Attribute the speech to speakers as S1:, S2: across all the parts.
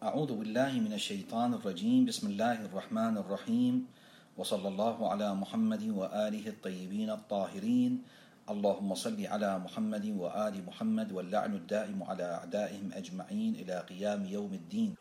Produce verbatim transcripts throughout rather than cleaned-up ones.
S1: أعوذ بالله من الشيطان الرجيم. بسم الله الرحمن الرحيم، وصلى الله على محمد وآله الطيبين الطاهرين. اللهم صل على محمد وآل محمد، واللعن الدائم على أعدائهم أجمعين إلى قيام يوم الدين.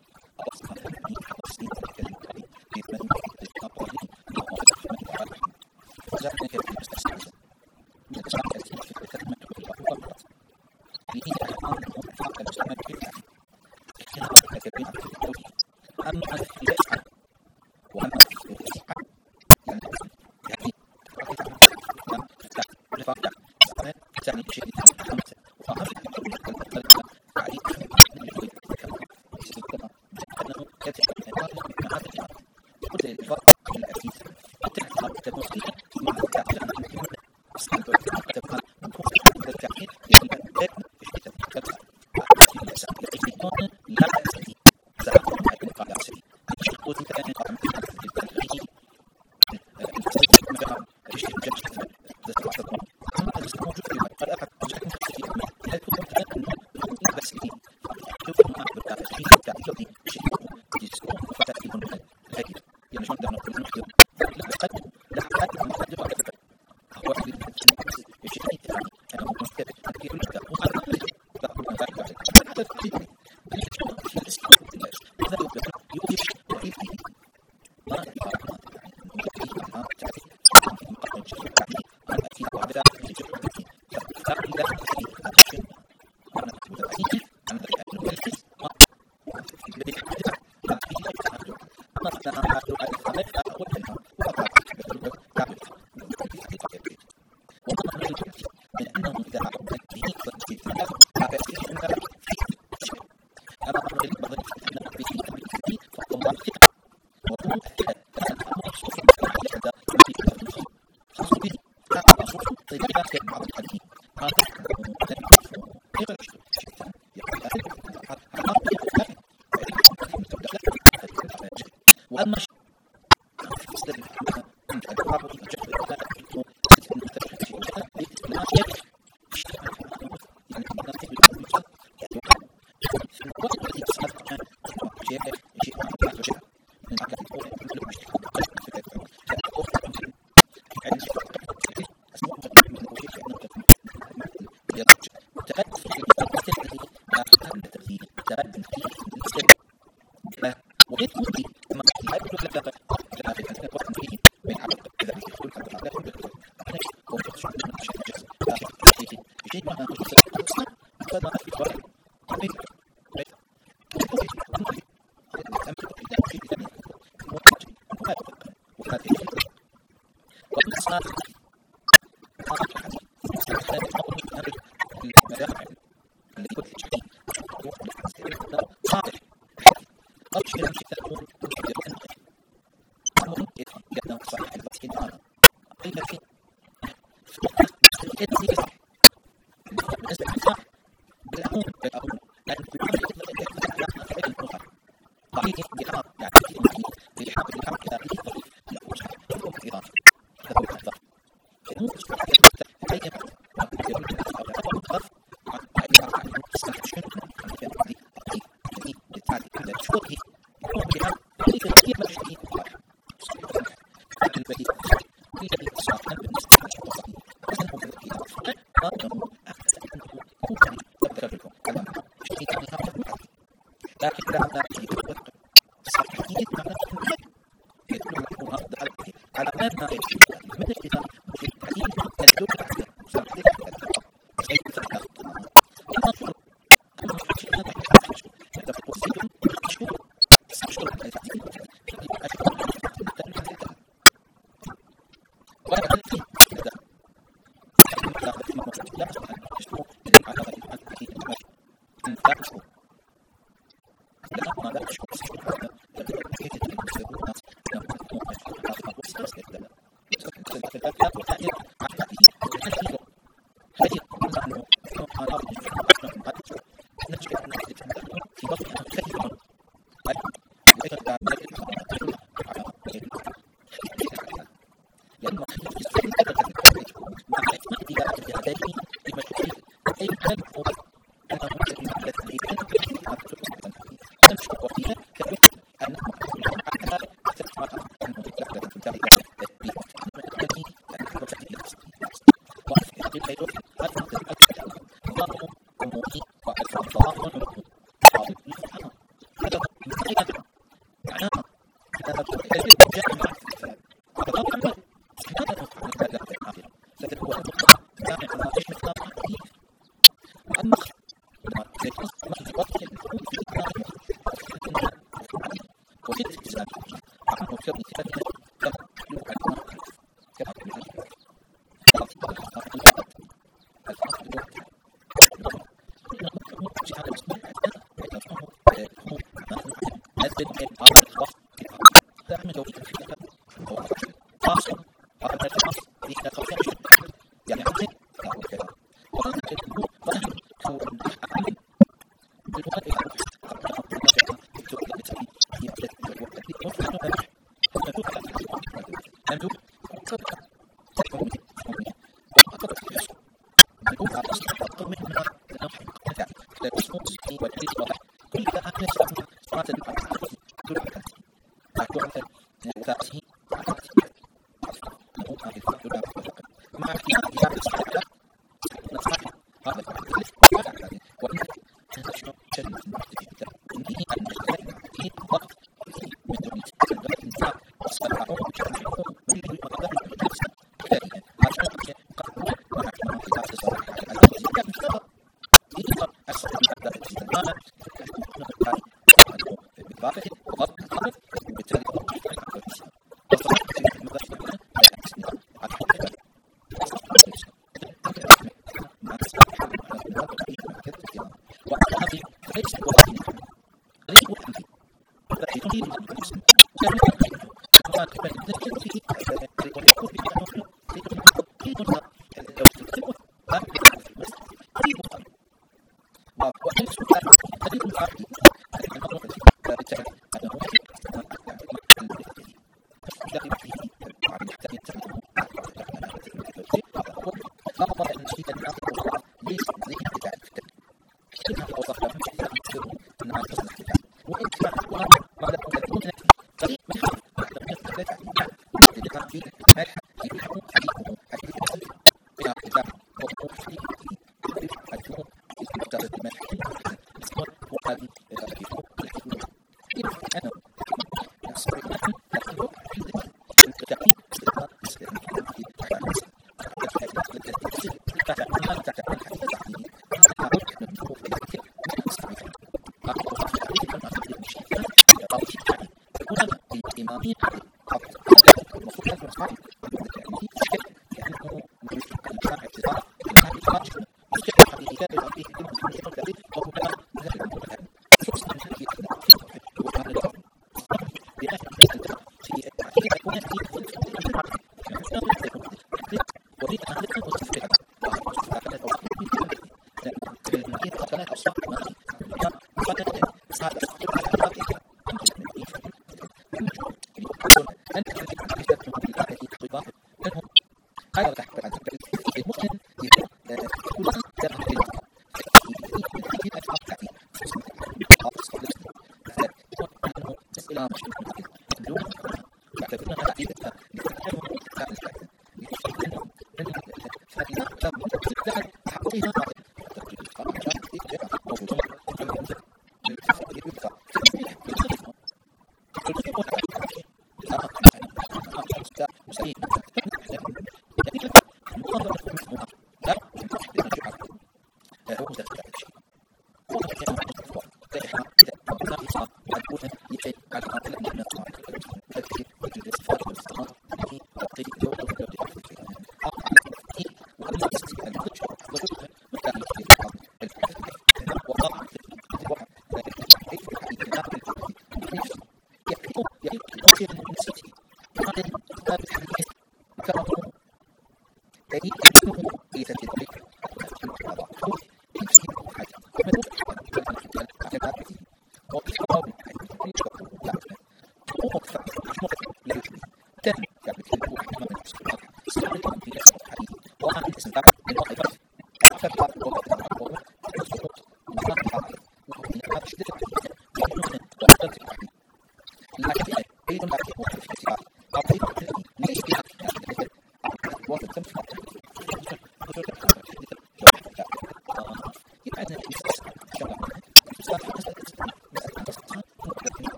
S1: Gracias.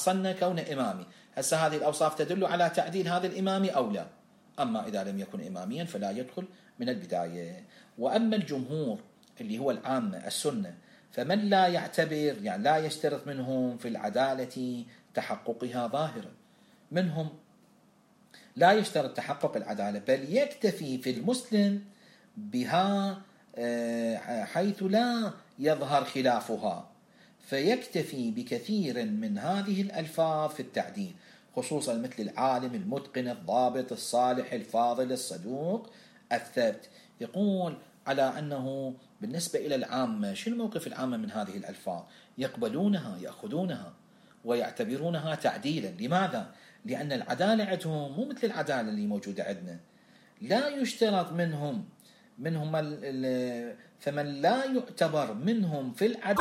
S1: أصلنا كون إمامي. هسه هذه الأوصاف تدل على تعديل هذا الإمامي أو لا. أما إذا لم يكن إماميا فلا يدخل من البداية. وأما الجمهور اللي هو العامة السنة، فمن لا يعتبر يعني لا يشترط منهم في العدالة تحققها ظاهرا، منهم لا يشترط تحقق العدالة بل يكتفي في المسلم بها حيث لا يظهر خلافها، فيكتفي بكثير من هذه الألفاظ في التعديل، خصوصا مثل العالم المتقن الضابط الصالح الفاضل الصدوق الثبت. يقول على أنه بالنسبة إلى العامة، شنو موقف العامة من هذه الألفاظ؟ يقبلونها يأخذونها ويعتبرونها تعديلا. لماذا؟ لأن العدالة عندهم مو مثل العدالة اللي موجودة عندنا، لا يشترط منهم منهم فمن لا يعتبر منهم في العدالة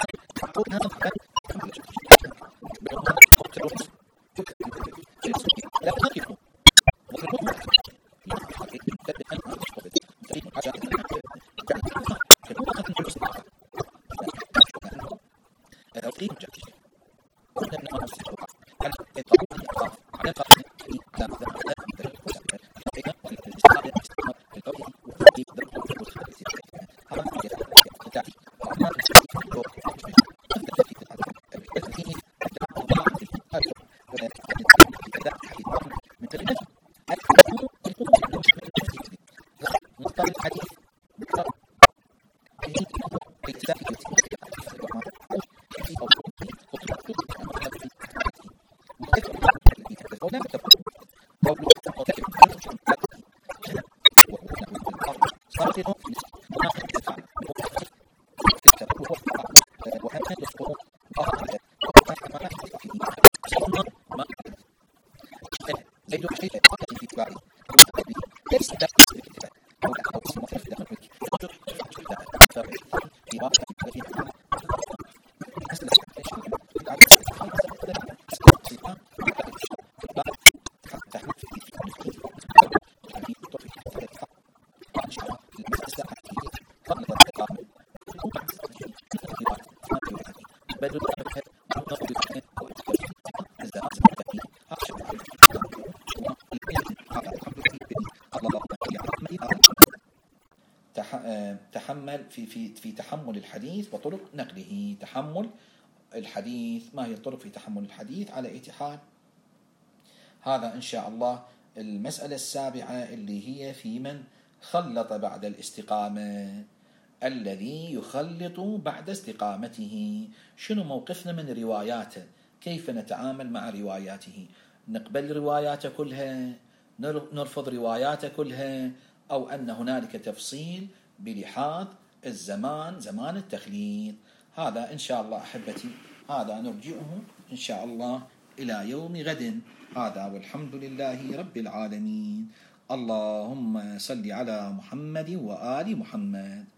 S1: تحمل في في في تحمل الحديث وطرق نقله. تحمل الحديث، ما هي الطرق في تحمل الحديث على اي حال؟ هذا إن شاء الله المسألة السابعة اللي هي في من خلط بعد الاستقامة، الذي يخلط بعد استقامته. شنو موقفنا من رواياته؟ كيف نتعامل مع رواياته؟ نقبل رواياته كلها، نرفض رواياته كلها، أو أن هنالك تفصيل بلحاظ الزمان، زمان التخليط؟ هذا إن شاء الله أحبتي هذا نرجئه إن شاء الله إلى يوم غد. هذا والحمد لله رب العالمين. اللهم صل على محمد وآل محمد.